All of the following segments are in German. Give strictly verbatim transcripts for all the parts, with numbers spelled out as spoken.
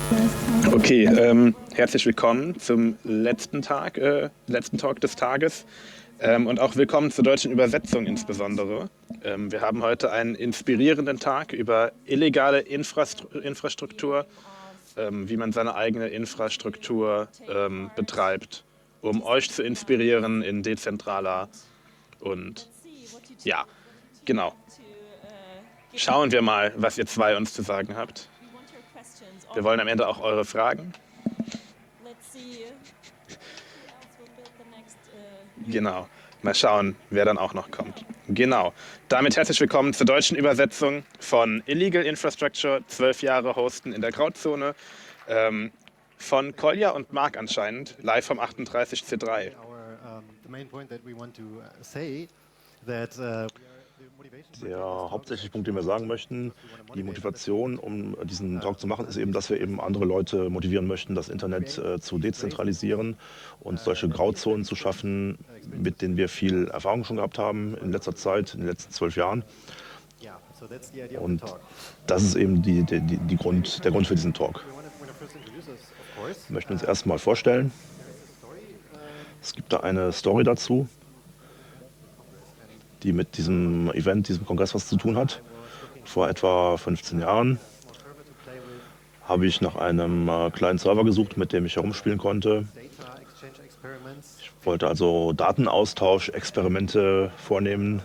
Okay, ähm, herzlich willkommen zum letzten Tag, äh, letzten Talk des Tages ähm, und auch willkommen zur deutschen Übersetzung insbesondere. Ähm, wir haben heute einen inspirierenden Tag über illegale Infrastru Infrastruktur, ähm, wie man seine eigene Infrastruktur ähm, betreibt, um euch zu inspirieren in dezentraler und ja, genau. Schauen wir mal, was ihr zwei uns zu sagen habt. Wir wollen am Ende auch eure Fragen. Genau. Mal schauen, wer dann auch noch kommt. Genau. Damit herzlich willkommen zur deutschen Übersetzung von Illegal Infrastructure, zwölf Jahre Hosten in der Grauzone, ähm, von Kolja und Marc anscheinend, live vom achtunddreißig C drei. Der hauptsächliche Punkt, den wir sagen möchten, die Motivation, um diesen Talk zu machen, ist eben, dass wir eben andere Leute motivieren möchten, das Internet äh, zu dezentralisieren und solche Grauzonen zu schaffen, mit denen wir viel Erfahrung schon gehabt haben in letzter Zeit, in den letzten zwölf Jahren. Und das ist eben die, die, die Grund, der Grund für diesen Talk. Wir möchten uns erstmal vorstellen. Es gibt da eine Story dazu, die mit diesem Event, diesem Kongress was zu tun hat. Vor etwa fünfzehn Jahren habe ich nach einem äh, kleinen Server gesucht, mit dem ich herumspielen konnte. Ich wollte also Datenaustausch, Experimente vornehmen.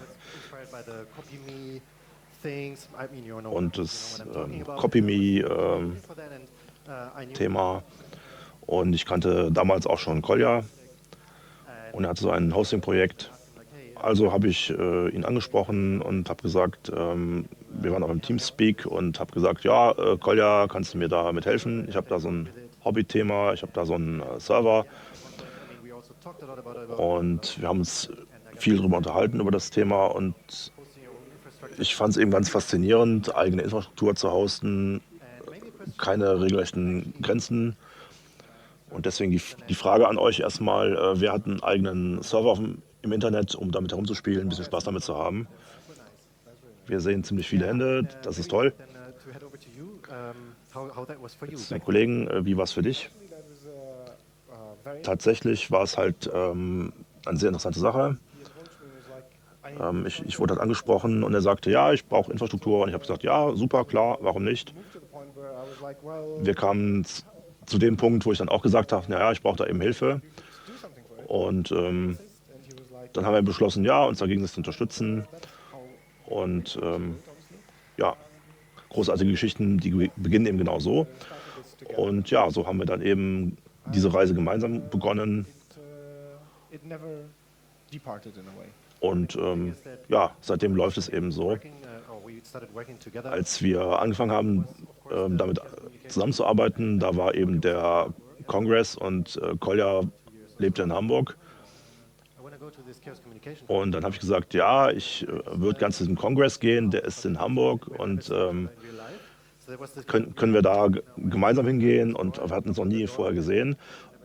Und das ähm, CopyMe-Thema. Ähm, und ich kannte damals auch schon Kolja und er hatte so ein Hosting-Projekt. Also habe ich äh, ihn angesprochen und habe gesagt, ähm, wir waren auch im Teamspeak und habe gesagt, ja, äh, Kolja, kannst du mir da mithelfen? Ich habe da so ein Hobby-Thema, ich habe da so einen äh, Server. Und wir haben uns viel darüber unterhalten, über das Thema. Und ich fand es eben ganz faszinierend, eigene Infrastruktur zu hosten, keine regelrechten Grenzen. Und deswegen die, die Frage an euch erstmal, äh, wer hat einen eigenen Server auf dem im Internet, um damit herumzuspielen, ein bisschen Spaß damit zu haben. Wir sehen ziemlich viele Hände, das ist toll. Jetzt die Kollegen, wie war es für dich? Tatsächlich war es halt ähm, eine sehr interessante Sache. Ähm, ich, ich wurde halt angesprochen und er sagte, ja, ich brauche Infrastruktur. Und ich habe gesagt, ja, super, klar, warum nicht? Wir kamen zu dem Punkt, wo ich dann auch gesagt habe, naja, ich brauche da eben Hilfe. Und ähm, dann haben wir beschlossen, ja, uns dagegen zu unterstützen. Und ähm, ja, großartige Geschichten, die beginnen eben genau so. Und ja, so haben wir dann eben diese Reise gemeinsam begonnen. Und ähm, ja, seitdem läuft es eben so. Als wir angefangen haben, ähm, damit zusammenzuarbeiten, da war eben der Kongress und äh, Kolja lebte in Hamburg. Und dann habe ich gesagt, ja, ich äh, würde ganz zu diesem Kongress gehen, der ist in Hamburg und ähm, können, können wir da g- gemeinsam hingehen und wir hatten uns noch nie vorher gesehen.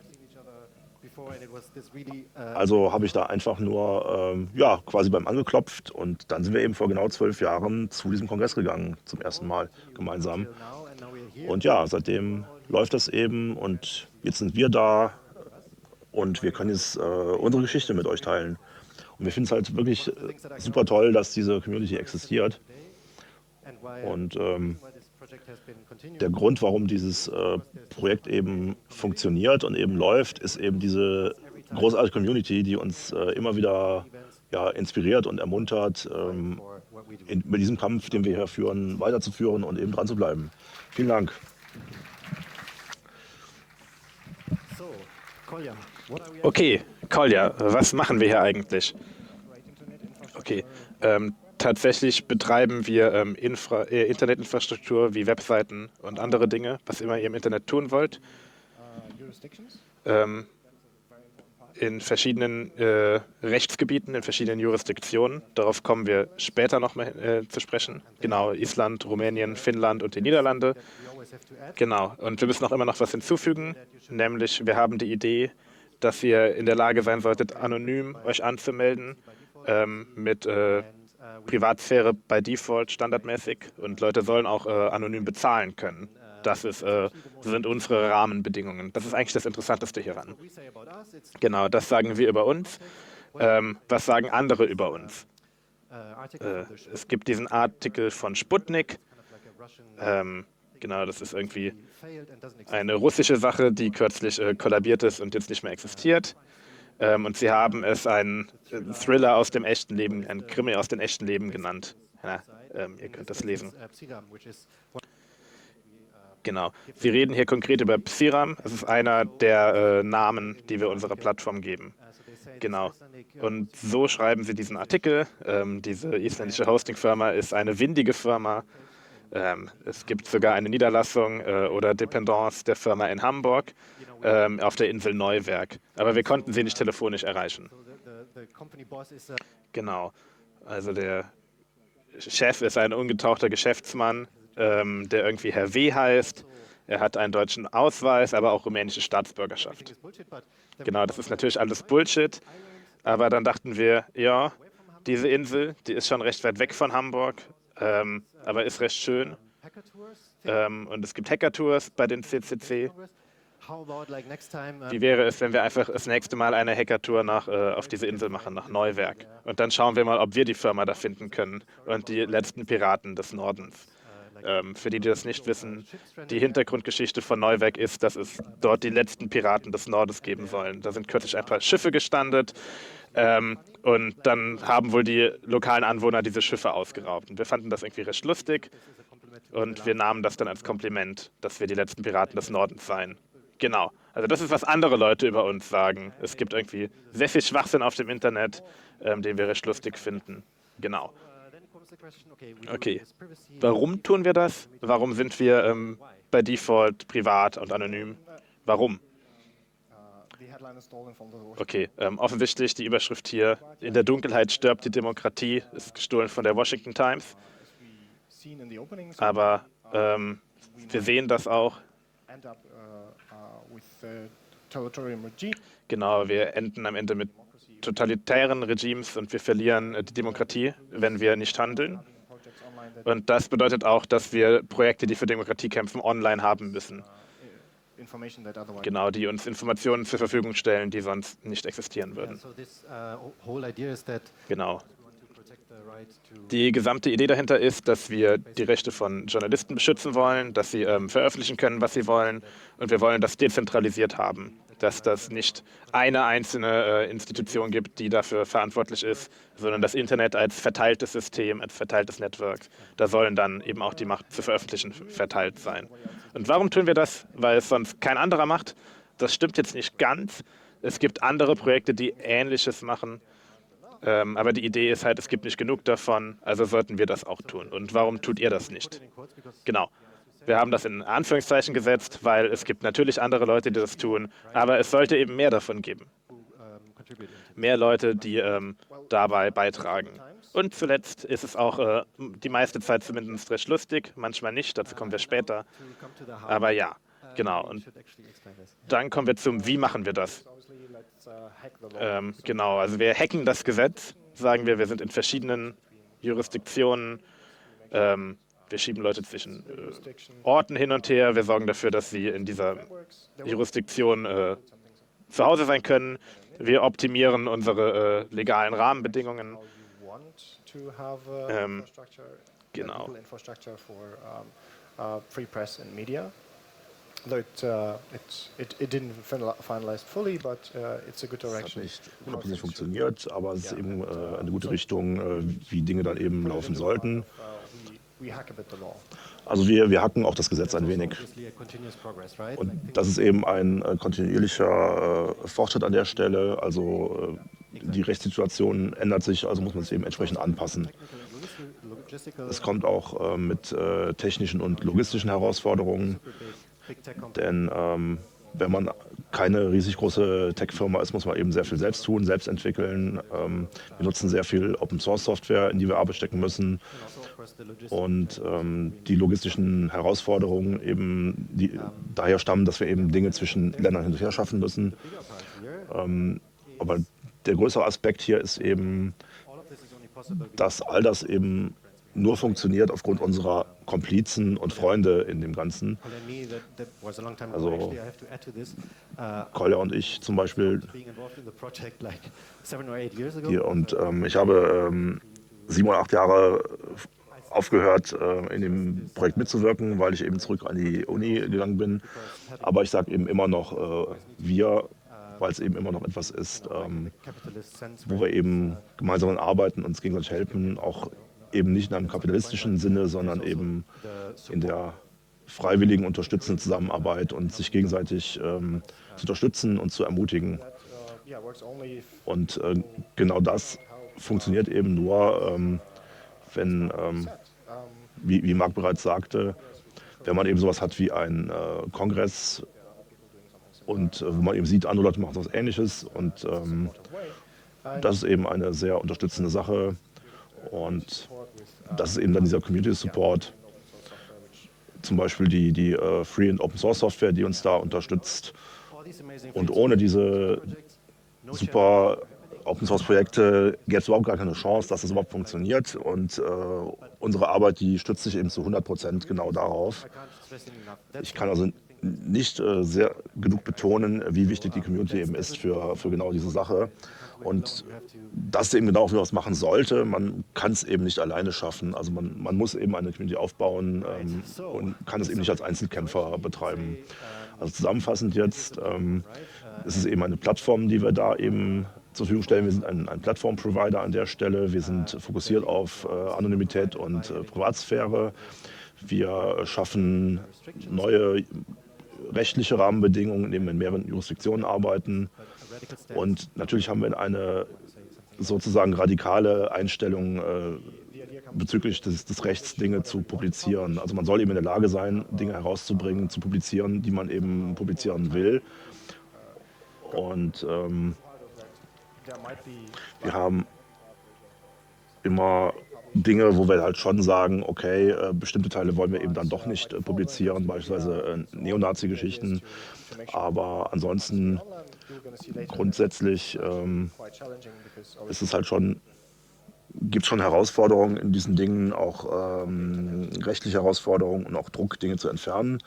Also habe ich da einfach nur ähm, ja, quasi beim angeklopft und dann sind wir eben vor genau zwölf Jahren zu diesem Kongress gegangen, zum ersten Mal gemeinsam. Und ja, seitdem läuft das eben und jetzt sind wir da und wir können jetzt äh, unsere Geschichte mit euch teilen. Und wir finden es halt wirklich äh, super toll, dass diese Community existiert. Und ähm, der Grund, warum dieses äh, Projekt eben funktioniert und eben läuft, ist eben diese großartige Community, die uns äh, immer wieder ja, inspiriert und ermuntert, ähm, in, mit diesem Kampf, den wir hier führen, weiterzuführen und eben dran zu bleiben. Vielen Dank. Okay, Kolja, was machen wir hier eigentlich? Okay, ähm, tatsächlich betreiben wir ähm, Infra äh, Internetinfrastruktur wie Webseiten und andere Dinge, was immer ihr im Internet tun wollt, ähm, in verschiedenen äh, Rechtsgebieten, in verschiedenen Jurisdiktionen. Darauf kommen wir später noch mal äh, zu sprechen. Genau, Island, Rumänien, Finnland und die Niederlande. Genau, und wir müssen auch immer noch was hinzufügen, nämlich wir haben die Idee, dass ihr in der Lage sein solltet, anonym euch anzumelden, ähm, mit äh, Privatsphäre bei Default standardmäßig und Leute sollen auch äh, anonym bezahlen können. Das ist, äh, sind unsere Rahmenbedingungen. Das ist eigentlich das Interessanteste hieran. Genau, das sagen wir über uns. Ähm, was sagen andere über uns? Äh, es gibt diesen Artikel von Sputnik. Ähm, genau, das ist irgendwie eine russische Sache, die kürzlich äh, kollabiert ist und jetzt nicht mehr existiert. Ähm, und sie haben es einen äh, Thriller aus dem echten Leben, ein Krimi aus dem echten Leben genannt. Ja, ähm, ihr könnt das lesen. Genau. Sie reden hier konkret über Psiram. Es ist einer der äh, Namen, die wir unserer Plattform geben. Genau. Und so schreiben sie diesen Artikel. Ähm, diese isländische Hosting-Firma ist eine windige Firma. Ähm, es gibt sogar eine Niederlassung äh, oder Dependance der Firma in Hamburg ähm, auf der Insel Neuwerk. Aber wir konnten sie nicht telefonisch erreichen. Genau. Also der Chef ist ein ungetauchter Geschäftsmann, ähm, der irgendwie Herr W. heißt. Er hat einen deutschen Ausweis, aber auch rumänische Staatsbürgerschaft. Genau, das ist natürlich alles Bullshit. Aber dann dachten wir, ja, diese Insel, die ist schon recht weit weg von Hamburg, ähm, aber ist recht schön. Ähm, und es gibt Hackertours bei den C C C. Wie wäre es, wenn wir einfach das nächste Mal eine Hackertour nach, äh, auf diese Insel machen, nach Neuwerk? Und dann schauen wir mal, ob wir die Firma da finden können und die letzten Piraten des Nordens. Ähm, für die, die das nicht wissen, die Hintergrundgeschichte von Neuwerk ist, dass es dort die letzten Piraten des Nordens geben sollen. Da sind kürzlich ein paar Schiffe gestrandet ähm, und dann haben wohl die lokalen Anwohner diese Schiffe ausgeraubt. Und wir fanden das irgendwie recht lustig und wir nahmen das dann als Kompliment, dass wir die letzten Piraten des Nordens seien. Genau. Also das ist, was andere Leute über uns sagen. Es gibt irgendwie sehr viel Schwachsinn auf dem Internet, ähm, den wir recht lustig finden. Genau. Okay. Warum tun wir das? Warum sind wir ähm, bei Default privat und anonym? Warum? Okay, ähm, offensichtlich die Überschrift hier, in der Dunkelheit stirbt die Demokratie, ist gestohlen von der Washington Times. Aber ähm, wir sehen das auch. Genau, wir enden am Ende mit totalitären Regimes und wir verlieren äh, die Demokratie, wenn wir nicht handeln. Und das bedeutet auch, dass wir Projekte, die für Demokratie kämpfen, online haben müssen. Genau, die uns Informationen zur Verfügung stellen, die sonst nicht existieren würden. Genau. Die gesamte Idee dahinter ist, dass wir die Rechte von Journalisten beschützen wollen, dass sie ähm, veröffentlichen können, was sie wollen. Und wir wollen das dezentralisiert haben, dass das nicht eine einzelne äh, Institution gibt, die dafür verantwortlich ist, sondern das Internet als verteiltes System, als verteiltes Network. Da sollen dann eben auch die Macht zu veröffentlichen verteilt sein. Und warum tun wir das? Weil es sonst kein anderer macht. Das stimmt jetzt nicht ganz. Es gibt andere Projekte, die Ähnliches machen. Ähm, aber die Idee ist halt, es gibt nicht genug davon, also sollten wir das auch tun. Und warum tut ihr das nicht? Genau. Wir haben das in Anführungszeichen gesetzt, weil es gibt natürlich andere Leute, die das tun, aber es sollte eben mehr davon geben. Mehr Leute, die ähm, dabei beitragen. Und zuletzt ist es auch äh, die meiste Zeit zumindest recht lustig, manchmal nicht, dazu kommen wir später. Aber ja, genau. Und dann kommen wir zum, wie machen wir das? Ähm, genau, also wir hacken das Gesetz, sagen wir, wir sind in verschiedenen Jurisdiktionen, ähm, wir schieben Leute zwischen äh, Orten hin und her, wir sorgen dafür, dass sie in dieser Jurisdiktion äh, zu Hause sein können, wir optimieren unsere äh, legalen Rahmenbedingungen. Ähm, genau. It, uh, it, it, it didn't finalize fully, but uh, it's a good direction. Es hat nicht hundertprozentig funktioniert, aber es ist eben äh, eine gute Richtung, äh, wie Dinge dann eben laufen sollten. Also wir, wir hacken auch das Gesetz ein wenig. Und das ist eben ein äh, kontinuierlicher äh, Fortschritt an der Stelle. Also äh, die Rechtssituation ändert sich, also muss man es eben entsprechend anpassen. Es kommt auch äh, mit äh, technischen und logistischen Herausforderungen. Denn ähm, wenn man keine riesig große Tech-Firma ist, muss man eben sehr viel selbst tun, selbst entwickeln. Ähm, wir nutzen sehr viel Open-Source-Software, in die wir Arbeit stecken müssen. Und ähm, die logistischen Herausforderungen eben die daher stammen, dass wir eben Dinge zwischen Ländern hin und her schaffen müssen. Ähm, aber der größere Aspekt hier ist eben, dass all das eben nur funktioniert aufgrund unserer Komplizen und Freunde in dem Ganzen. Also Kolja und ich zum Beispiel. Die, und ähm, ich habe ähm, sieben oder acht Jahre aufgehört, äh, in dem Projekt mitzuwirken, weil ich eben zurück an die Uni gegangen bin. Aber ich sage eben immer noch äh, wir, weil es eben immer noch etwas ist, ähm, wo wir eben gemeinsam arbeiten, uns gegenseitig helfen, auch eben nicht in einem kapitalistischen Sinne, sondern eben in der freiwilligen, unterstützenden Zusammenarbeit und sich gegenseitig ähm, zu unterstützen und zu ermutigen. Und äh, genau das funktioniert eben nur, ähm, wenn, ähm, wie, wie Marc bereits sagte, wenn man eben sowas hat wie einen äh, Kongress und äh, wo man eben sieht, andere Leute machen was Ähnliches und ähm, das ist eben eine sehr unterstützende Sache und das ist eben dann dieser Community Support, zum Beispiel die, die äh, Free and Open Source Software, die uns da unterstützt und ohne diese super Open Source Projekte gäbe es überhaupt gar keine Chance, dass das überhaupt funktioniert und äh, unsere Arbeit, die stützt sich eben zu hundert Prozent genau darauf. Ich kann also nicht äh, sehr genug betonen, wie wichtig die Community eben ist für, für genau diese Sache. Und das ist eben genau, wie man es machen sollte. Man kann es eben nicht alleine schaffen. Also man, man muss eben eine Community aufbauen ähm, und kann es eben nicht als Einzelkämpfer betreiben. Also zusammenfassend jetzt ähm, ist es eben eine Plattform, die wir da eben zur Verfügung stellen. Wir sind ein, ein Plattform-Provider an der Stelle. Wir sind fokussiert auf äh, Anonymität und äh, Privatsphäre. Wir schaffen neue rechtliche Rahmenbedingungen, indem wir in mehreren Jurisdiktionen arbeiten. Und natürlich haben wir eine sozusagen radikale Einstellung äh, bezüglich des, des Rechts, Dinge zu publizieren. Also man soll eben in der Lage sein, Dinge herauszubringen, zu publizieren, die man eben publizieren will. Und ähm, wir haben immer Dinge, wo wir halt schon sagen, okay, äh, bestimmte Teile wollen wir eben dann doch nicht äh, publizieren, beispielsweise äh, Neonazi-Geschichten. Aber ansonsten grundsätzlich ähm, ist es halt schon, gibt es schon Herausforderungen in diesen Dingen, auch ähm, rechtliche Herausforderungen und auch Druck, Dinge zu entfernen.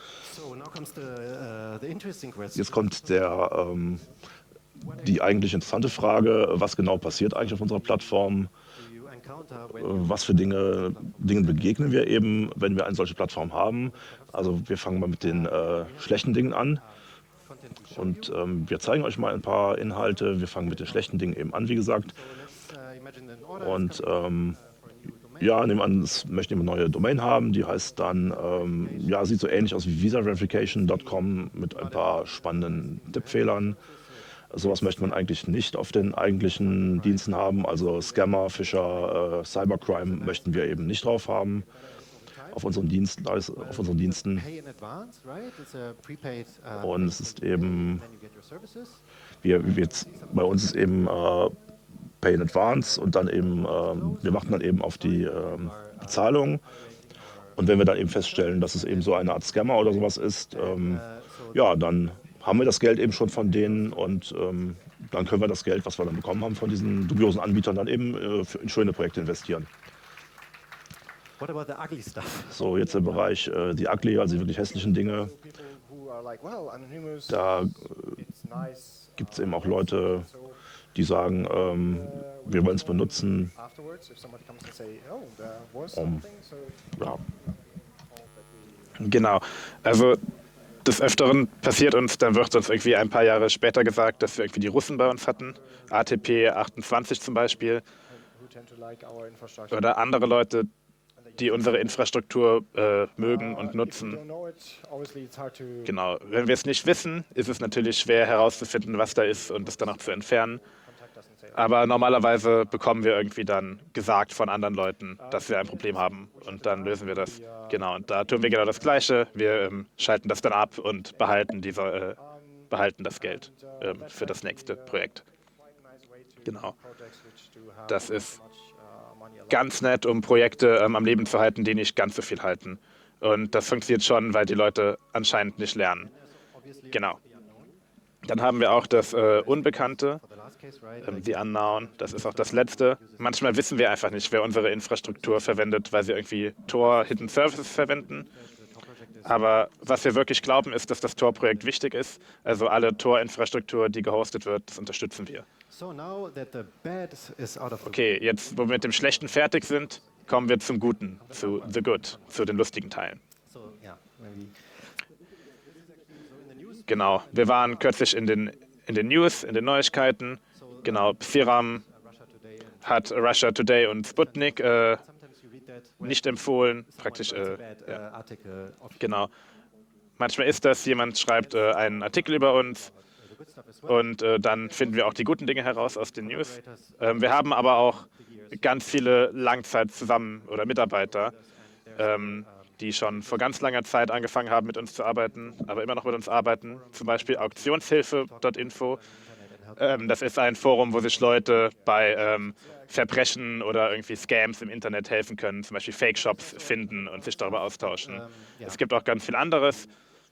Jetzt kommt der, ähm, die eigentlich interessante Frage, was genau passiert eigentlich auf unserer Plattform? Was für Dinge, Dingen begegnen wir eben, wenn wir eine solche Plattform haben? Also wir fangen mal mit den äh, schlechten Dingen an. Und ähm, wir zeigen euch mal ein paar Inhalte. Wir fangen mit den schlechten Dingen eben an, wie gesagt. Und ähm, ja, nehmen an, es möchte eine neue Domain haben. Die heißt dann, ähm, ja, sieht so ähnlich aus wie visa verification punkt com mit ein paar spannenden Tippfehlern. Sowas möchte man eigentlich nicht auf den eigentlichen Diensten haben. Also Scammer, Fischer, äh, Cybercrime möchten wir eben nicht drauf haben auf unseren, Dienst, auf unseren Diensten. Und es ist eben, wir, wir jetzt, bei uns ist eben äh, Pay in Advance und dann eben, äh, wir warten dann eben auf die äh, Bezahlung. Und wenn wir dann eben feststellen, dass es eben so eine Art Scammer oder sowas ist, ähm, ja, dann haben wir das Geld eben schon von denen und ähm, dann können wir das Geld, was wir dann bekommen haben von diesen dubiosen Anbietern, dann eben äh, für, in schöne Projekte investieren. So, jetzt der Bereich äh, die ugly, also die wirklich hässlichen Dinge. Da äh, gibt es eben auch Leute, die sagen, ähm, wir wollen es benutzen, um, ja. Genau, also des Öfteren passiert uns, dann wird uns irgendwie ein paar Jahre später gesagt, dass wir irgendwie die Russen bei uns hatten, A T P achtundzwanzig zum Beispiel, oder andere Leute, die unsere Infrastruktur äh, mögen und nutzen. Genau, wenn wir es nicht wissen, ist es natürlich schwer herauszufinden, was da ist und es dann auch zu entfernen. Aber normalerweise bekommen wir irgendwie dann gesagt von anderen Leuten, dass wir ein Problem haben und dann lösen wir das. Genau, und da tun wir genau das Gleiche. Wir ähm, schalten das dann ab und behalten, diese, äh, behalten das Geld ähm, für das nächste Projekt. Genau. Das ist ganz nett, um Projekte ähm, am Leben zu halten, die nicht ganz so viel halten. Und das funktioniert schon, weil die Leute anscheinend nicht lernen. Genau. Dann haben wir auch das äh, Unbekannte, ähm, The Unknown. Das ist auch das Letzte. Manchmal wissen wir einfach nicht, wer unsere Infrastruktur verwendet, weil sie irgendwie Tor Hidden Services verwenden. Aber was wir wirklich glauben, ist, dass das Tor-Projekt wichtig ist. Also alle Tor-Infrastruktur, die gehostet wird, das unterstützen wir. Okay, jetzt, wo wir mit dem Schlechten fertig sind, kommen wir zum Guten, zu The Good, zu den lustigen Teilen. Genau, wir waren kürzlich in den, in den News, in den Neuigkeiten. Genau, Psiram hat Russia Today und Sputnik äh, nicht empfohlen, praktisch, äh, ja. Genau. Manchmal ist das, jemand schreibt äh, einen Artikel über uns und äh, dann finden wir auch die guten Dinge heraus aus den News. Ähm, wir haben aber auch ganz viele Langzeit zusammen oder Mitarbeiter, ähm, die schon vor ganz langer Zeit angefangen haben, mit uns zu arbeiten, aber immer noch mit uns arbeiten. Zum Beispiel auktionshilfe Punkt info. Ähm, das ist ein Forum, wo sich Leute bei ähm, Verbrechen oder irgendwie Scams im Internet helfen können, zum Beispiel Fake-Shops finden und sich darüber austauschen. Es gibt auch ganz viel anderes.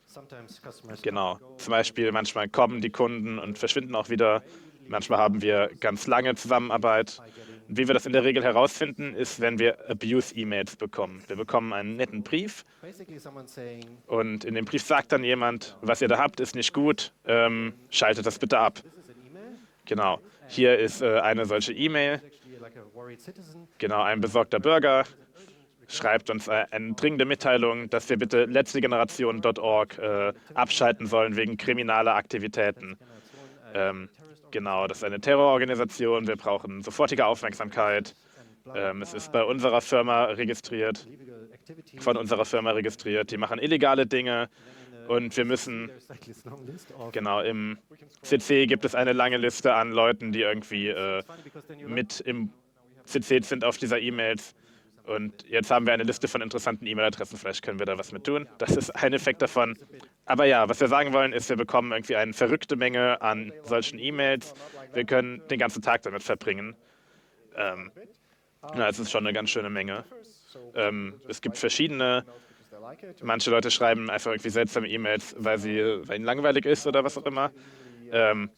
Genau, zum Beispiel manchmal kommen die Kunden und verschwinden auch wieder. Manchmal haben wir ganz lange Zusammenarbeit. Und wie wir das in der Regel herausfinden, ist, wenn wir Abuse-E-Mails bekommen. Wir bekommen einen netten Brief und in dem Brief sagt dann jemand, was ihr da habt, ist nicht gut, ähm, schaltet das bitte ab. Genau, hier ist äh, eine solche E-Mail. Genau, ein besorgter Bürger schreibt uns äh, eine dringende Mitteilung, dass wir bitte letztegeneration Punkt org äh, abschalten sollen wegen kriminaler Aktivitäten. Ähm, genau, das ist eine Terrororganisation. Wir brauchen sofortige Aufmerksamkeit. Ähm, es ist bei unserer Firma registriert, von unserer Firma registriert. Die machen illegale Dinge und wir müssen, genau, im C C gibt es eine lange Liste an Leuten, die irgendwie äh, mit im C C sind auf dieser E-Mails. Und jetzt haben wir eine Liste von interessanten E-Mail-Adressen, vielleicht können wir da was mit tun. Das ist ein Effekt davon. Aber ja, was wir sagen wollen, ist, wir bekommen irgendwie eine verrückte Menge an solchen E-Mails. Wir können den ganzen Tag damit verbringen. Ähm, ja, es ist schon eine ganz schöne Menge. Ähm, es gibt verschiedene. Manche Leute schreiben einfach irgendwie seltsame E-Mails, weil, sie, weil ihnen langweilig ist oder was auch immer. Ähm,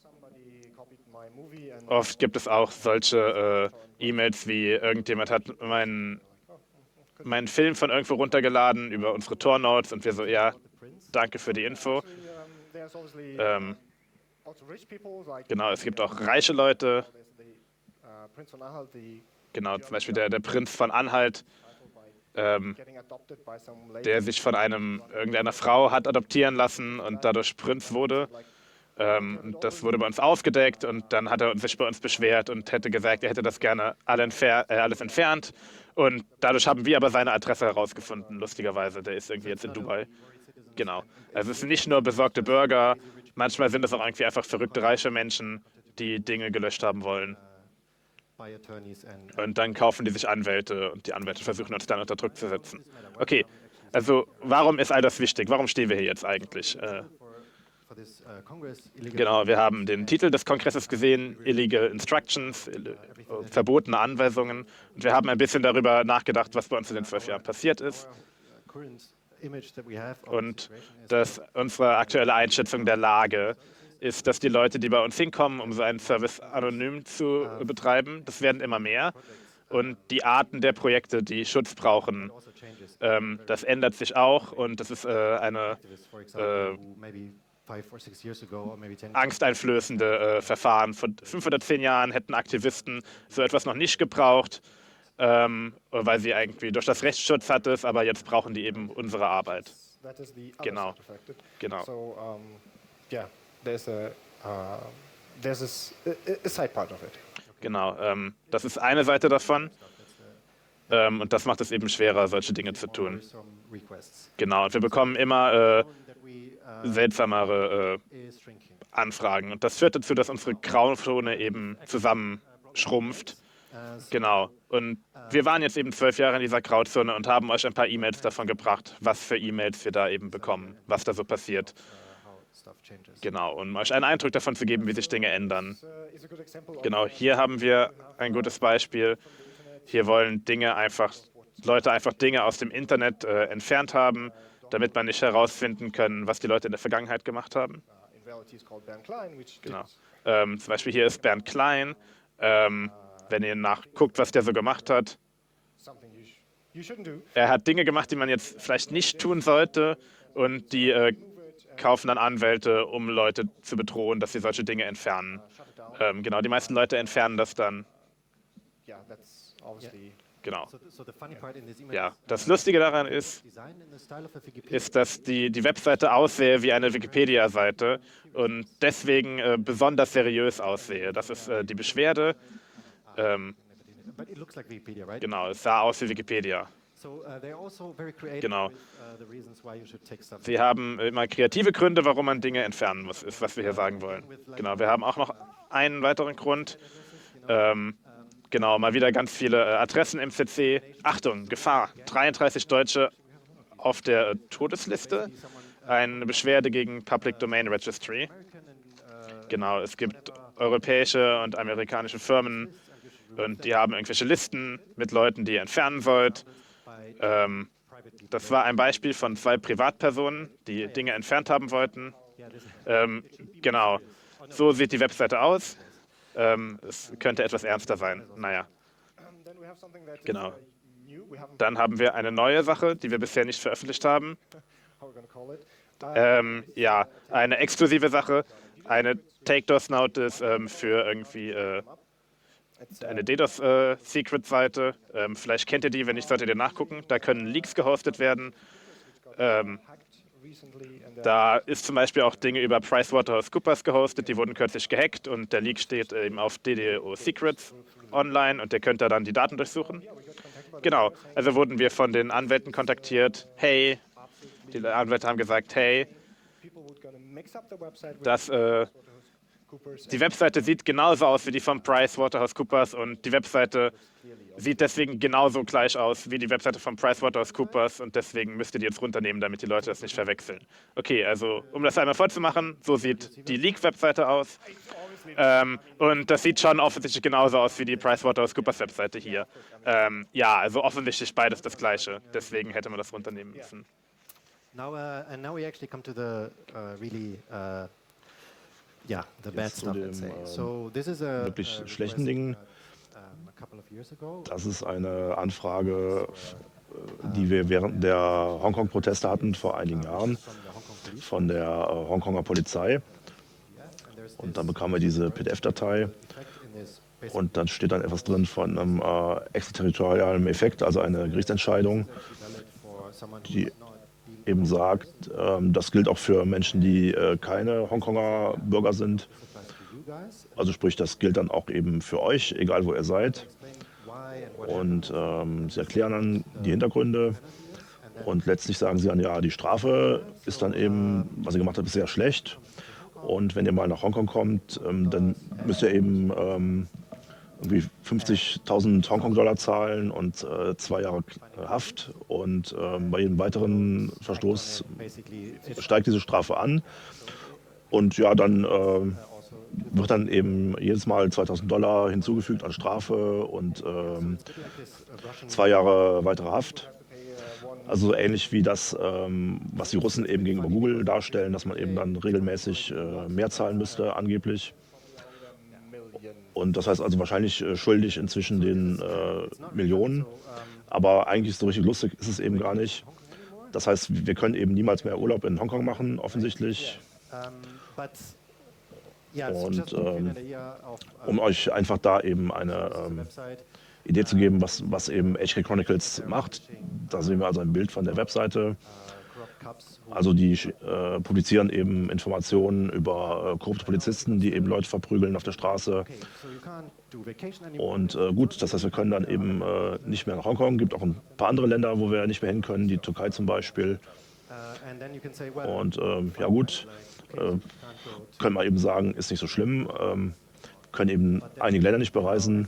oft gibt es auch solche äh, E-Mails wie irgendjemand hat meinen meinen Film von irgendwo runtergeladen über unsere Tor-Notes und wir so, ja, danke für die Info. Ähm, genau, es gibt auch reiche Leute. Genau, zum Beispiel der, der Prinz von Anhalt, ähm, der sich von einem, irgendeiner Frau hat adoptieren lassen und dadurch Prinz wurde. Ähm, das wurde bei uns aufgedeckt und dann hat er sich bei uns beschwert und hätte gesagt, er hätte das gerne alle entfer äh, alles entfernt. Und dadurch haben wir aber seine Adresse herausgefunden, lustigerweise. Der ist irgendwie jetzt in Dubai. Genau. Also es sind nicht nur besorgte Bürger, manchmal sind es auch irgendwie einfach verrückte reiche Menschen, die Dinge gelöscht haben wollen. Und dann kaufen die sich Anwälte und die Anwälte versuchen uns dann unter Druck zu setzen. Okay, also warum ist all das wichtig? Warum stehen wir hier jetzt eigentlich? Äh, Genau, wir haben den Titel des Kongresses gesehen, Illegal Instructions, äh, verbotene Anweisungen. Und wir haben ein bisschen darüber nachgedacht, was bei uns in den zwölf Jahren passiert ist. Und dass unsere aktuelle Einschätzung der Lage ist, dass die Leute, die bei uns hinkommen, um so einen Service anonym zu betreiben, das werden immer mehr. Und die Arten der Projekte, die Schutz brauchen, ähm, das ändert sich auch. Und das ist äh, eine äh, angsteinflößende äh, Verfahren. Vor fünf oder zehn Jahren hätten Aktivisten so etwas noch nicht gebraucht, ähm, weil sie irgendwie durch das Rechtsschutz hat es, aber jetzt brauchen die eben unsere Arbeit. Genau, genau. Genau, ähm, das ist eine Seite davon. Ähm, und das macht es eben schwerer, solche Dinge zu tun. Genau, und wir bekommen immer äh, seltsamere äh, Anfragen. Und das führt dazu, dass unsere Grauzone eben zusammenschrumpft. Genau. Und wir waren jetzt eben zwölf Jahre in dieser Grauzone und haben euch ein paar E-Mails davon gebracht, was für E-Mails wir da eben bekommen, was da so passiert. Genau, um euch einen Eindruck davon zu geben, wie sich Dinge ändern. Genau, hier haben wir ein gutes Beispiel. Hier wollen Dinge einfach, Leute einfach Dinge aus dem Internet äh, entfernt haben, damit man nicht herausfinden kann, was die Leute in der Vergangenheit gemacht haben. Genau. Ähm, zum Beispiel hier ist Bernd Klein. Ähm, wenn ihr nachguckt, was der so gemacht hat. Er hat Dinge gemacht, die man jetzt vielleicht nicht tun sollte, und die äh, kaufen dann Anwälte, um Leute zu bedrohen, dass sie solche Dinge entfernen. Ähm, genau, die meisten Leute entfernen das dann. Genau. Ja, das Lustige daran ist, ist, dass die, die Webseite aussehe wie eine Wikipedia-Seite und deswegen äh, besonders seriös aussehe. Das ist äh, die Beschwerde. Ähm, genau, es sah aus wie Wikipedia. Genau. Sie haben immer kreative Gründe, warum man Dinge entfernen muss, ist, was wir hier sagen wollen. Genau, wir haben auch noch einen weiteren Grund. Ähm, genau, mal wieder ganz viele äh, Adressen im C C. Achtung, Gefahr, dreiunddreißig Deutsche auf der äh, Todesliste. Eine Beschwerde gegen Public Domain Registry. Genau, es gibt europäische und amerikanische Firmen und die haben irgendwelche Listen mit Leuten, die ihr entfernen sollt. Ähm, das war ein Beispiel von zwei Privatpersonen, die Dinge entfernt haben wollten. Ähm, genau, so sieht die Webseite aus. Ähm, es könnte etwas ernster sein. Naja, genau. Dann haben wir eine neue Sache, die wir bisher nicht veröffentlicht haben. Ähm, ja, eine exklusive Sache, eine Take-DOS-Notice ähm, für irgendwie äh, eine DDoS-Secret-Seite. Äh, ähm, vielleicht kennt ihr die, wenn nicht, solltet ihr nachgucken. Da können Leaks gehostet werden. Ähm, da ist zum Beispiel auch Dinge über PricewaterhouseCoopers gehostet, die wurden kürzlich gehackt und der Leak steht eben auf D D O Secrets online und ihr könnt da dann die Daten durchsuchen. Genau, also wurden wir von den Anwälten kontaktiert. Hey, die Anwälte haben gesagt, hey, das äh, die Webseite sieht genauso aus wie die von PricewaterhouseCoopers und die Webseite sieht deswegen genauso gleich aus wie die Webseite von PricewaterhouseCoopers und deswegen müsst ihr die jetzt runternehmen, damit die Leute das nicht verwechseln. Okay, also um das einmal vorzumachen, so sieht die Leak-Webseite aus. Ähm, und das sieht schon offensichtlich genauso aus wie die PricewaterhouseCoopers-Webseite hier. Ähm, ja, also offensichtlich beides das Gleiche, deswegen hätte man das runternehmen müssen. Now, uh, and now we actually come to the uh, really, uh, yeah, the bad Jetzt zu stuff, dem, let's say. ähm, So this is a, wirklich a schlechten request, Dingen. uh, um, a couple of years ago. Das ist eine Anfrage, die wir während der Hongkong-Proteste hatten vor einigen Jahren von der äh, Hongkonger Polizei. Und dann bekamen wir diese P D F-Datei und dann steht dann etwas drin von einem äh, extraterritorialen Effekt, also eine Gerichtsentscheidung, die eben sagt, ähm, das gilt auch für Menschen, die äh, keine Hongkonger Bürger sind. Also sprich, das gilt dann auch eben für euch, egal wo ihr seid. Und ähm, sie erklären dann die Hintergründe und letztlich sagen sie dann, ja, die Strafe ist dann eben, was ihr gemacht habt, ist sehr schlecht. Und wenn ihr mal nach Hongkong kommt, ähm, dann müsst ihr eben ähm, irgendwie fünfzigtausend Hongkong-Dollar zahlen und äh, zwei Jahre Haft. Und ähm, bei jedem weiteren Verstoß steigt diese Strafe an. Und ja, dann äh, wird dann eben jedes Mal zweitausend Dollar hinzugefügt an Strafe und ähm, zwei Jahre weitere Haft. Also so ähnlich wie das, ähm, was die Russen eben gegenüber Google darstellen, dass man eben dann regelmäßig äh, mehr zahlen müsste, angeblich. Und das heißt also wahrscheinlich äh, schuldig inzwischen den äh, Millionen. Aber eigentlich so richtig lustig ist es eben gar nicht. Das heißt, wir können eben niemals mehr Urlaub in Hongkong machen, offensichtlich. Und ähm, um euch einfach da eben eine ähm, Idee zu geben, was, was eben H K Chronicles macht, da sehen wir also ein Bild von der Webseite. Also die äh, publizieren eben Informationen über äh, korrupte Polizisten, die eben Leute verprügeln auf der Straße. Und äh, gut, das heißt, wir können dann eben äh, nicht mehr nach Hongkong. Es gibt auch ein paar andere Länder, wo wir nicht mehr hin können, die Türkei zum Beispiel. Und ähm, ja gut, äh, können wir eben sagen, ist nicht so schlimm. Ähm, können eben einige Länder nicht bereisen.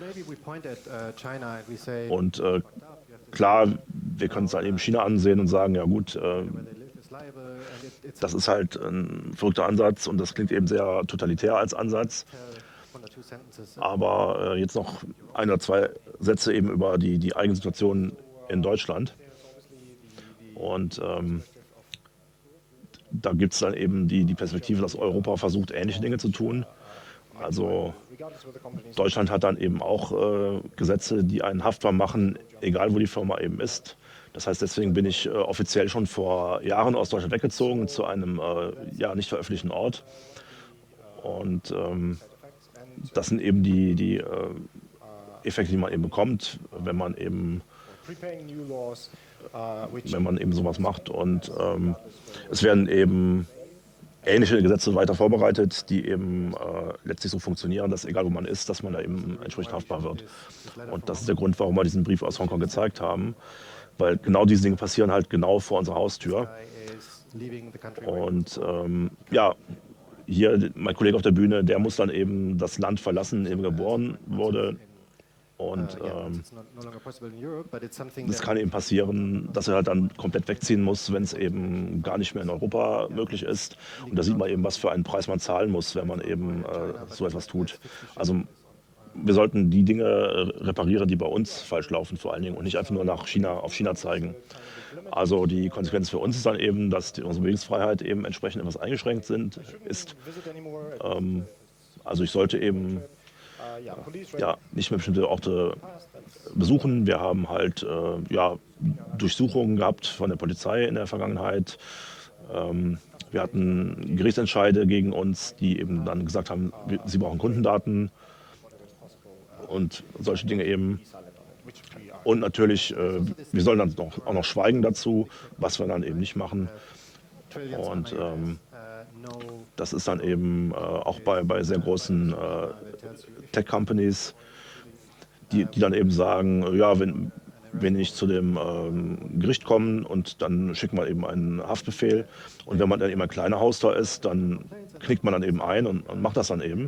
Und äh, klar, wir können uns dann eben China ansehen und sagen, ja gut, äh, das ist halt ein verrückter Ansatz und das klingt eben sehr totalitär als Ansatz. Aber äh, jetzt noch ein oder zwei Sätze eben über die, die eigene Situation in Deutschland. Und ähm, da gibt es dann eben die, die Perspektive, dass Europa versucht, ähnliche Dinge zu tun. Also Deutschland hat dann eben auch äh, Gesetze, die einen haftbar machen, egal wo die Firma eben ist. Das heißt, deswegen bin ich äh, offiziell schon vor Jahren aus Deutschland weggezogen zu einem äh, ja, nicht veröffentlichten Ort. Und ähm, das sind eben die, die äh, Effekte, die man eben bekommt, wenn man eben, wenn man eben sowas macht. Und ähm, es werden eben ähnliche Gesetze weiter vorbereitet, die eben äh, letztlich so funktionieren, dass egal wo man ist, dass man da eben entsprechend haftbar wird. Und das ist der Grund, warum wir diesen Brief aus Hongkong gezeigt haben, weil genau diese Dinge passieren halt genau vor unserer Haustür. Und ähm, ja, hier mein Kollege auf der Bühne, der muss dann eben das Land verlassen, in dem er geboren wurde. Und ähm, das kann eben passieren, dass er halt dann komplett wegziehen muss, wenn es eben gar nicht mehr in Europa möglich ist. Und da sieht man eben, was für einen Preis man zahlen muss, wenn man eben äh, so etwas tut. Also wir sollten die Dinge reparieren, die bei uns falsch laufen vor allen Dingen und nicht einfach nur nach China, auf China zeigen. Also die Konsequenz für uns ist dann eben, dass die, unsere Bewegungsfreiheit eben entsprechend etwas eingeschränkt sind, ist. Ähm, also ich sollte eben ja, nicht mehr bestimmte Orte besuchen. Wir haben halt äh, ja, Durchsuchungen gehabt von der Polizei in der Vergangenheit. Ähm, wir hatten Gerichtsentscheide gegen uns, die eben dann gesagt haben, wir, sie brauchen Kundendaten und solche Dinge eben. Und natürlich, äh, wir sollen dann noch, auch noch schweigen dazu, was wir dann eben nicht machen. Und ähm, das ist dann eben äh, auch bei, bei sehr großen äh, Tech-Companies, die, die dann eben sagen, ja, wenn, wenn ich zu dem ähm, Gericht komme und dann schickt man eben einen Haftbefehl und wenn man dann eben ein kleiner Haus da ist, dann knickt man dann eben ein und, und macht das dann eben.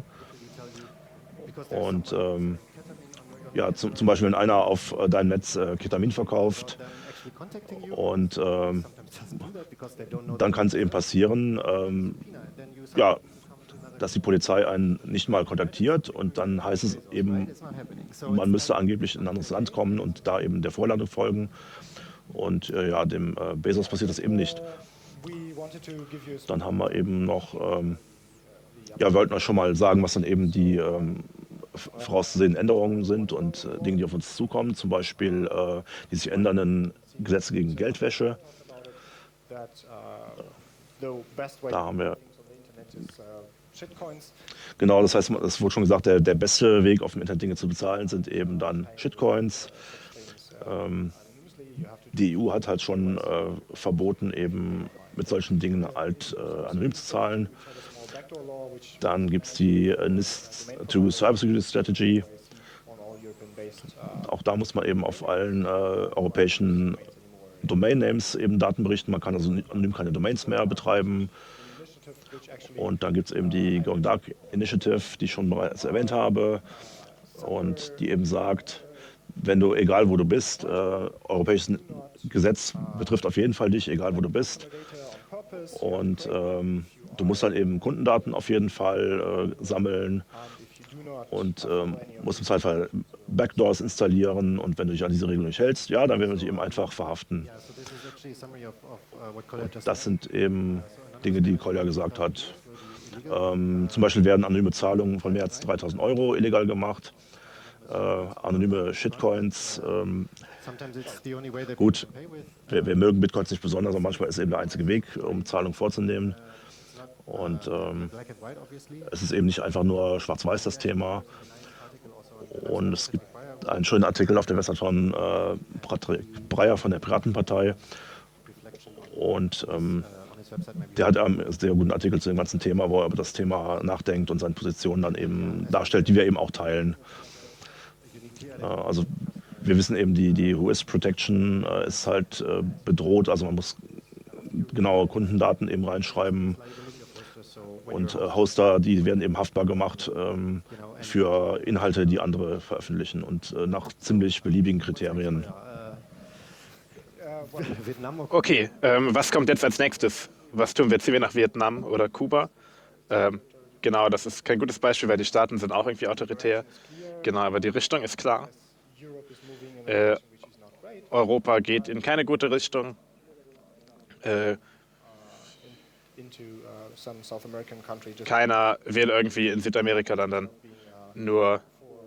Und ähm, ja, zum, zum Beispiel, wenn einer auf äh, deinem Netz äh, Ketamin verkauft und ähm, dann kann es eben passieren, ähm, ja, dass die Polizei einen nicht mal kontaktiert und dann heißt es eben, man müsste angeblich in ein anderes Land kommen und da eben der Vorladung folgen. Und äh, ja, dem äh, Bezos passiert das eben nicht. Dann haben wir eben noch, ähm, ja, wir wollten euch schon mal sagen, was dann eben die ähm, vorauszusehenden Änderungen sind und äh, Dinge, die auf uns zukommen. Zum Beispiel äh, die sich ändernden Gesetze gegen Geldwäsche. Da haben wir Genau, das heißt, es wurde schon gesagt, der, der beste Weg auf dem Internet Dinge zu bezahlen sind eben dann Shitcoins. Ähm, die E U hat halt schon äh, verboten, eben mit solchen Dingen halt äh, anonym zu zahlen. Dann gibt es die äh, N I S to Cybersecurity Strategy. Auch da muss man eben auf allen äh, europäischen Domain Names eben Daten berichten. Man kann also anonym keine Domains mehr betreiben. Und dann gibt es eben die Going Dark Initiative, die ich schon bereits erwähnt habe und die eben sagt, wenn du, egal wo du bist, äh, europäisches Gesetz betrifft auf jeden Fall dich, egal wo du bist. Und ähm, du musst dann eben Kundendaten auf jeden Fall äh, sammeln und ähm, musst im Zweifel Backdoors installieren. Und wenn du dich an diese Regelung nicht hältst, ja, dann werden wir dich eben einfach verhaften. Und das sind eben Dinge, die Kolja gesagt hat. Ähm, zum Beispiel werden anonyme Zahlungen von mehr als dreitausend Euro illegal gemacht. Äh, anonyme Shitcoins. Ähm, gut, wir, wir mögen Bitcoins nicht besonders, aber manchmal ist eben der einzige Weg, um Zahlungen vorzunehmen. Und ähm, es ist eben nicht einfach nur schwarz-weiß das Thema. Und es gibt einen schönen Artikel auf der Website von äh, Patrick Breyer von der Piratenpartei. Und ähm, der hat einen sehr guten Artikel zu dem ganzen Thema, wo er über das Thema nachdenkt und seine Position dann eben darstellt, die wir eben auch teilen. Äh, also wir wissen eben, die, die Who is Protection äh, ist halt äh, bedroht. Also man muss genaue Kundendaten eben reinschreiben. Und äh, Hoster, die werden eben haftbar gemacht ähm, für Inhalte, die andere veröffentlichen und äh, nach ziemlich beliebigen Kriterien. Okay, ähm, was kommt jetzt als nächstes? Was tun wir? Ziehen wir nach Vietnam oder Kuba? Ähm, genau, das ist kein gutes Beispiel, weil die Staaten sind auch irgendwie autoritär. Genau, aber die Richtung ist klar. Äh, Europa geht in keine gute Richtung. Äh, Keiner will irgendwie in Südamerika landen, nur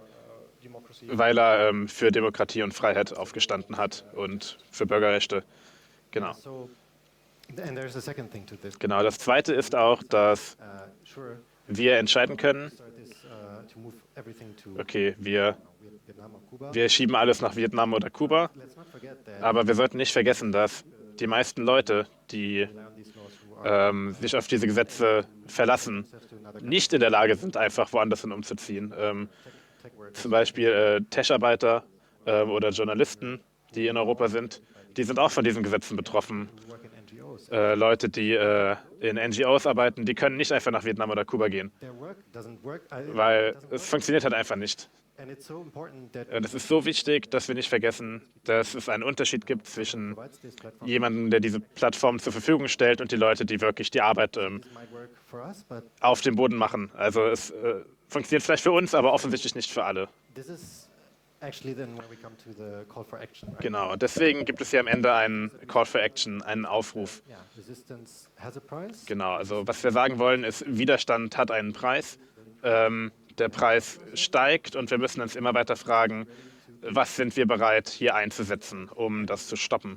weil er ähm, für Demokratie und Freiheit aufgestanden hat und für Bürgerrechte. Genau. So, and there's a second thing to this. Genau. Das Zweite ist auch, dass Uh, sure, wir entscheiden können, start this uh, to move everything to okay, wir, Vietnam or Cuba. wir schieben alles nach Vietnam oder Kuba, Let's not forget that aber wir sollten nicht vergessen, dass die meisten Leute, die rely on these laws who are ähm, sich auf diese Gesetze verlassen, access to another nicht in der Lage sind, einfach woanders hin umzuziehen. Ähm, tech workers. zum Beispiel äh, Tech-Arbeiter ähm, oder Journalisten, die in Europa sind, die sind auch von diesen Gesetzen betroffen. who work in N G Os. Äh, Leute, die äh, in N G Os arbeiten, die können nicht einfach nach Vietnam oder Kuba gehen, Their work doesn't work. uh, it weil doesn't es work. funktioniert halt einfach nicht. And it's so important that Und es ist so wichtig, dass wir nicht vergessen, dass es einen Unterschied gibt zwischen provides this platform. jemandem, der diese Plattform zur Verfügung stellt, und die Leute, die wirklich die Arbeit ähm, This might work for us, but auf dem Boden machen. Also es äh, funktioniert vielleicht für uns, aber offensichtlich nicht für alle. this is actually then where we come to the call for action, right? Genau, und deswegen gibt es hier am Ende einen Call for Action, einen Aufruf. Yeah, resistance has a price. Genau, also was wir sagen wollen ist, Widerstand hat einen Preis. Ähm, der Preis steigt und wir müssen uns immer weiter fragen, was sind wir bereit hier einzusetzen, um das zu stoppen.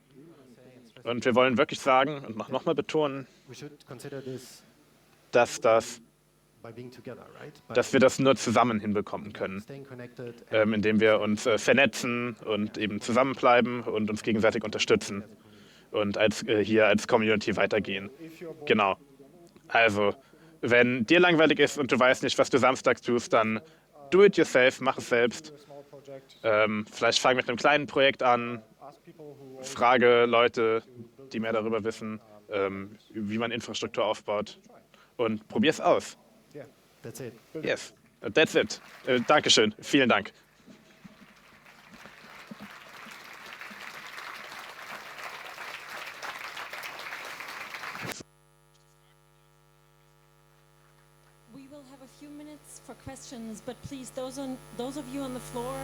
Und wir wollen wirklich sagen und noch, noch mal betonen, We should consider this dass, das, by being together, right? By dass wir das nur zusammen hinbekommen können, staying connected and ähm, indem wir uns äh, vernetzen und eben zusammenbleiben und uns gegenseitig unterstützen und als, äh, hier als Community weitergehen. Genau. Also, wenn dir langweilig ist und du weißt nicht, was du samstags tust, dann do it yourself, mach es selbst. Ähm, vielleicht fang mit einem kleinen Projekt an, frage Leute, die mehr darüber wissen, ähm, wie man Infrastruktur aufbaut, und probier's aus. that's it. Yes, that's it. Äh, Dankeschön, vielen Dank. We will have a few minutes for questions, but please, those on those of you on the floor.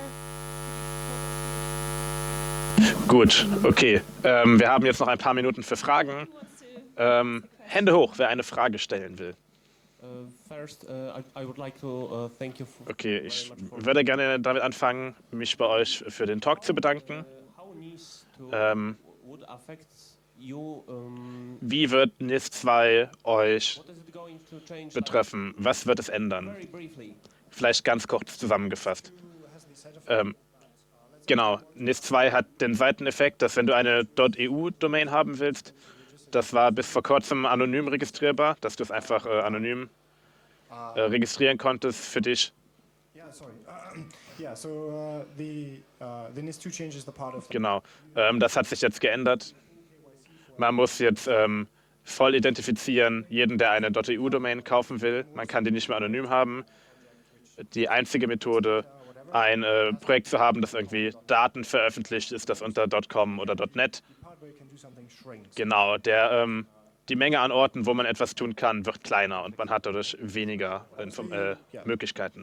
Gut, okay. Ähm, wir haben jetzt noch ein paar Minuten für Fragen. Who wants to Ähm, Hände hoch, wer eine Frage stellen will. Uh, first, uh, I, I would like to uh, thank you for Okay, very ich much for würde gerne damit anfangen, mich bei euch für den Talk zu bedanken. uh, how NIS to Ähm, would affect you. Um, Wie wird N I S zwei euch what is it going to change? betreffen? Was wird es ändern? Very briefly. Vielleicht ganz kurz zusammengefasst. Ähm, genau, N I S zwei hat den Seiteneffekt, dass wenn du eine .eu-Domain haben willst, das war bis vor kurzem anonym registrierbar, dass du es einfach äh, anonym äh, registrieren konntest für dich. Yeah, sorry. Um, yeah, so uh, the uh, the N I S two change is the part of Genau, ähm, das hat sich jetzt geändert. Man muss jetzt ähm, voll identifizieren, jeden, der eine .eu-Domain kaufen will. Man kann die nicht mehr anonym haben. Die einzige Methode, ein äh, Projekt zu haben, das irgendwie Daten veröffentlicht, ist das unter .com oder .net. part where you can do something shrinks. Genau, der, ähm, die Menge an Orten, wo man etwas tun kann, wird kleiner und man hat dadurch weniger Inform äh, Möglichkeiten.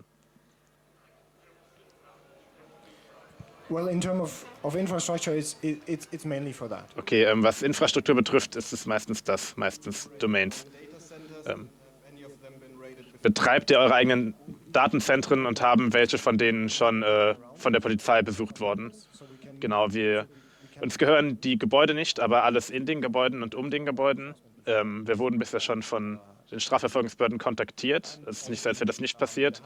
Well, in terms of, of infrastructure, it's it, it's it's mainly for that. Okay, ähm, was Infrastruktur betrifft, ist es meistens das, meistens Domains. Ähm, betreibt ihr eure eigenen Datenzentren und haben welche von denen schon äh, von der Polizei besucht worden? Genau, wir, uns gehören die Gebäude nicht, aber alles in den Gebäuden und um den Gebäuden. Ähm, wir wurden bisher schon von den Strafverfolgungsbehörden kontaktiert. Es ist nicht so, als wäre das nicht passiert.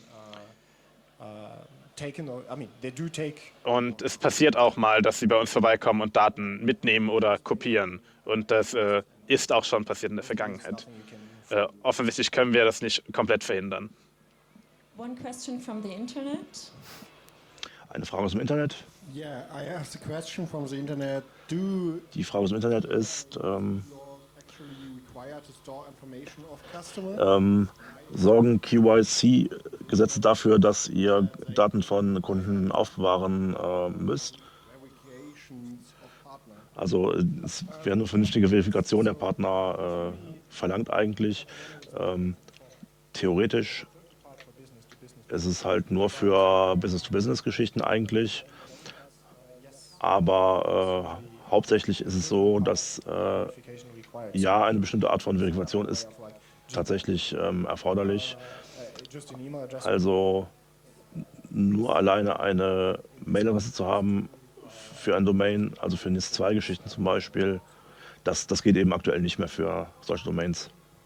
Taken, or I mean, they do take. Und es passiert auch mal, dass sie bei uns vorbeikommen und Daten mitnehmen oder kopieren. Und das äh, ist auch schon passiert in der Vergangenheit. Äh, offensichtlich können wir das nicht komplett verhindern. One question from the internet. Eine Frage aus dem Internet. Yeah, I asked a question from the internet. Do Die Frage aus dem Internet ist, ähm, actually require to store information of customer? ähm, sorgen K Y C-Gesetze dafür, dass ihr Daten von Kunden aufbewahren äh, müsst? Verifications of partner. Also es wäre eine vernünftige Verifikation der Partner äh, verlangt eigentlich. Ähm, theoretisch ist es halt nur für Business-to-Business-Geschichten eigentlich. Aber äh, hauptsächlich ist es so, dass äh, verification required. ja eine bestimmte Art von Verifikation ist tatsächlich ähm, erforderlich. Uh, just an email address. Also nur alleine eine Mailadresse zu haben für ein Domain, also für N I S zwei Geschichten zum Beispiel, das, das geht eben aktuell nicht mehr für solche Domains.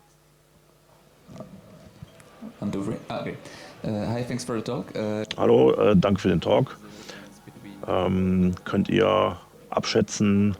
I'm Dovry. Ah, okay. Uh, hi, thanks for the talk. Uh, Hallo, äh, danke für den Talk. Ähm, könnt ihr abschätzen,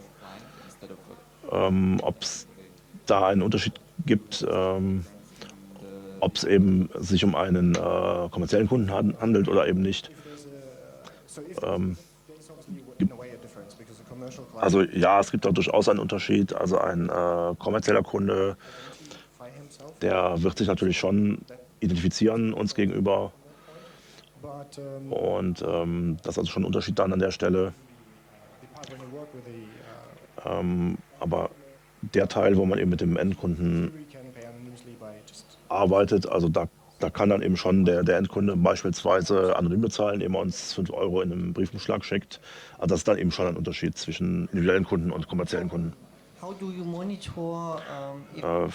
ähm, ob es da einen Unterschied gibt, ähm, ob es eben sich um einen äh, kommerziellen Kunden han- handelt oder eben nicht? So if Ähm, there's obviously in a way a difference because a commercial client also ja, es gibt da durchaus einen Unterschied. Also ein äh, kommerzieller Kunde, by himself, der wird sich natürlich schon identifizieren uns gegenüber. but um, Und ähm, das ist also schon ein Unterschied dann an der Stelle. the part when you work with the uh, Ähm, aber der Teil, wo man eben mit dem Endkunden we can pay anonymously by just arbeitet, also da, da kann dann eben schon der, der Endkunde beispielsweise anonym bezahlen, indem er uns fünf Euro in einem Briefumschlag schickt. Also das ist dann eben schon ein Unterschied zwischen individuellen Kunden und kommerziellen Kunden. How do you monitor um, if Äh,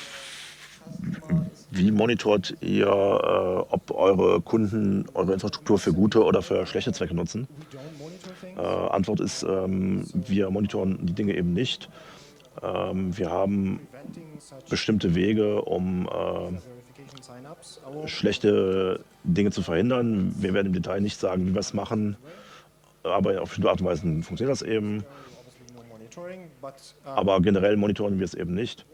Wie monitort ihr, äh, ob eure Kunden eure Infrastruktur für gute oder für schlechte Zwecke nutzen? we don't monitor things. Äh, Antwort ist, ähm, wir monitoren die Dinge eben nicht. Ähm, wir haben Preventing such bestimmte Wege, um äh, verification sign-ups. Our schlechte Dinge zu verhindern. Wir werden im Detail nicht sagen, wie wir es machen, aber auf bestimmte Art und Weise funktioniert das eben. obviously no monitoring, but uh, Aber generell monitoren wir es eben nicht.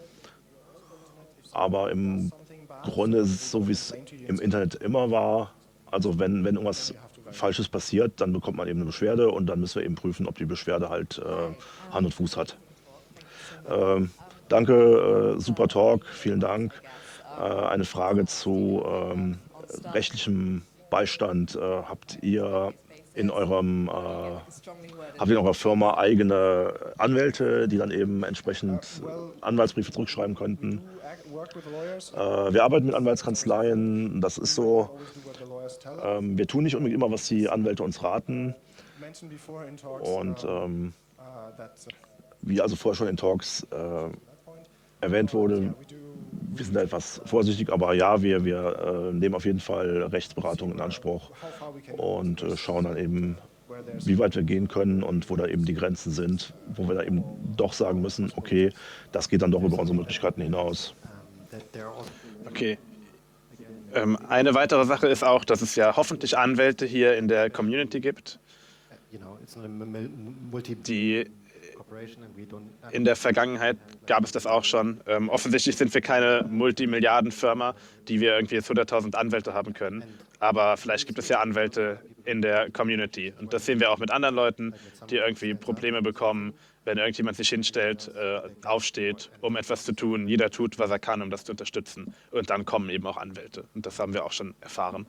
Aber im Grunde ist es so, wie es im Internet immer war. Also wenn, wenn irgendwas Falsches passiert, dann bekommt man eben eine Beschwerde und dann müssen wir eben prüfen, ob die Beschwerde halt äh, Hand und Fuß hat. Ähm, danke, äh, super Talk, vielen Dank. Äh, eine Frage zu ähm, rechtlichem Beistand. Äh, habt ihr in eurem äh, habt ihr in eurer Firma eigene Anwälte, die dann eben entsprechend Anwaltsbriefe zurückschreiben könnten? do act, work with lawyers. Äh, wir arbeiten mit Anwaltskanzleien, das ist so. Always do what the lawyers tell us. Ähm, wir tun nicht unbedingt immer, was die Anwälte uns raten. Mentioned before in talks Und uh, ähm, uh, that uh, wie also vorher schon in Talks äh, erwähnt wurde, we do wir sind da etwas vorsichtig, aber ja, wir, wir äh, nehmen auf jeden Fall Rechtsberatung in Anspruch how far we can und äh, schauen dann eben, where there's wie weit wir gehen können und wo da eben die Grenzen sind, wo wir da eben doch sagen müssen, okay, das geht dann doch über unsere Möglichkeiten hinaus. um, that there are also Okay. Ähm, eine weitere Sache ist auch, dass es ja hoffentlich Anwälte hier in der Community gibt, you know, it's not a multi die corporation and we don't in der Vergangenheit gab es das auch schon. Ähm, offensichtlich sind wir keine Multimilliardenfirma, die wir irgendwie jetzt hunderttausend Anwälte haben können. Aber vielleicht gibt es ja Anwälte in der Community. Und das sehen wir auch mit anderen Leuten, die irgendwie Probleme bekommen, wenn irgendjemand sich hinstellt, äh, aufsteht, um etwas zu tun. Jeder tut, was er kann, um das zu unterstützen. Und dann kommen eben auch Anwälte. Und das haben wir auch schon erfahren.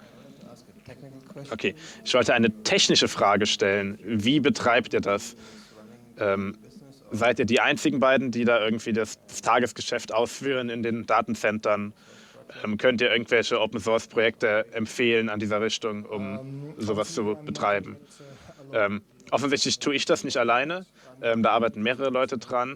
Okay, ich wollte eine technische Frage stellen. Wie betreibt ihr das? Ähm, seid ihr die einzigen beiden, die da irgendwie das, das Tagesgeschäft ausführen in den Datencentern? Ähm, könnt ihr irgendwelche Open-Source-Projekte empfehlen an dieser Richtung, um sowas zu betreiben? Ähm, offensichtlich tue ich das nicht alleine. Ähm, da arbeiten mehrere Leute dran.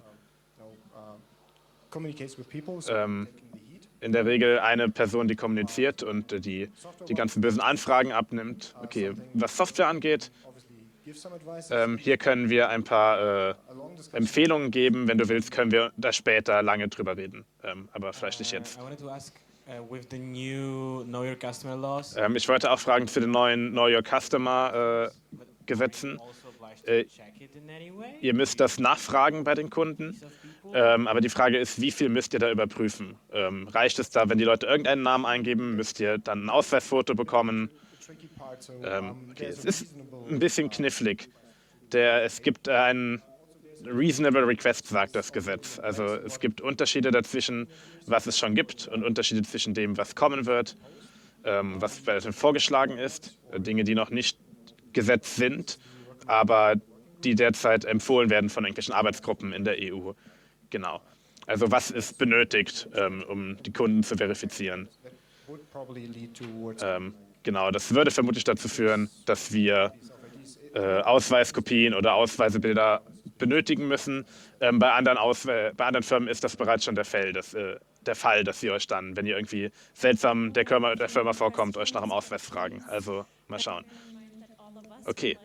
communicates with people, so Ähm, taking the heat. in der Regel eine Person, die kommuniziert und äh, die die ganzen bösen Anfragen abnimmt. Okay, was Software angeht, Obviously, give some advice. ähm, hier können wir ein paar äh, a long discussion. Empfehlungen geben. Wenn du willst, können wir da später lange drüber reden. Ähm, aber vielleicht nicht jetzt. I wanted to ask, uh, with the new Know Your Customer laws, Ähm, ich wollte auch fragen zu den neuen Know Your Customer äh, Gesetzen. also obliged Äh, to check it in any way? Ihr müsst das nachfragen bei den Kunden. Ähm, aber die Frage ist, wie viel müsst ihr da überprüfen? Ähm, reicht es da, wenn die Leute irgendeinen Namen eingeben, müsst ihr dann ein Ausweisfoto bekommen? Tricky part, so Ähm, um, okay, there's es a ist reasonable, ein bisschen knifflig. Der, es gibt einen Reasonable Request, sagt das Gesetz. Also es gibt Unterschiede dazwischen, was es schon gibt und Unterschiede zwischen dem, was kommen wird, ähm, was vorgeschlagen ist, äh, Dinge, die noch nicht Gesetz sind, aber die derzeit empfohlen werden von irgendwelchen Arbeitsgruppen in der E U. Genau. Also was ist benötigt, ähm, um die Kunden zu verifizieren? would probably lead towards Ähm, genau, das würde vermutlich dazu führen, dass wir äh, Ausweiskopien oder Ausweisebilder benötigen müssen. Ähm, bei, anderen Aus äh, bei anderen Firmen ist das bereits schon der Fall, dass, äh, der Fall, dass sie euch dann, wenn ihr irgendwie seltsam der Firma, der Firma vorkommt, euch nach dem Ausweis fragen. Also mal schauen. Okay.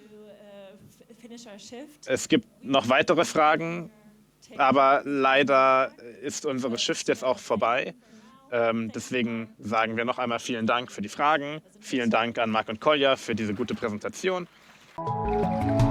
Es gibt noch weitere Fragen, aber leider ist unsere Shift jetzt auch vorbei. Ähm, deswegen sagen wir noch einmal vielen Dank für die Fragen. Vielen Dank an Marc und Kolja für diese gute Präsentation.